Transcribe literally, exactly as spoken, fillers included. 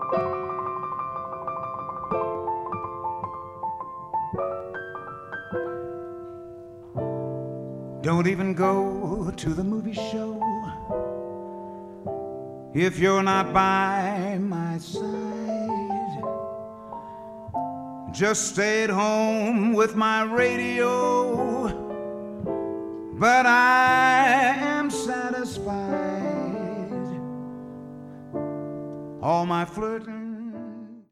Don't even go to the movie show if you're not by my side. Just stay at home with my radio, but I am satisfied. All my flirting